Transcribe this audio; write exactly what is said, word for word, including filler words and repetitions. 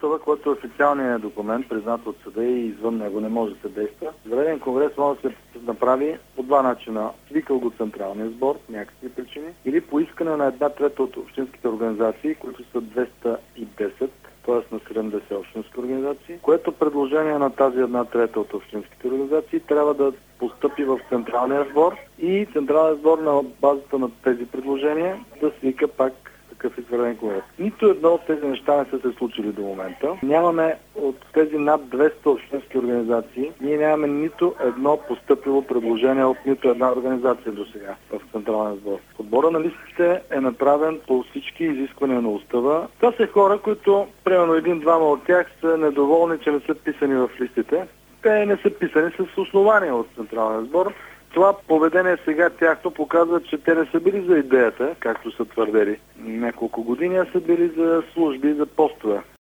устава, който е официалният документ, признат от съда и извън него не може да се действа, извънреден конгрес може да се направи по два начина. Свикал го Централния сбор, някакви причини, или по искане на една трета от общинските организации, които са двеста и десет, т.е. на седемдесет общински организации, което предложение на тази една трета от общинските организации трябва да постъпи в Централния сбор и Централният сбор на базата на тези предложения да свика пак такъв извънреден конгрес. Нито едно от тези неща не са се случили до момента. Нямаме от тези над двеста общински организации, ние нямаме нито едно постъпило предложение от нито една организация до сега в Централния сбор. Отбора на листите е направен по всички изисквания на устава. Това са хора, които, примерно един-двама от тях са недоволни, че не са писани в листите. Те не са писани с основания от Централния сбор. Това поведение сега тяхно показва, че те не са били за идеята, както са твърдели няколко години, а са били за служби, за постове.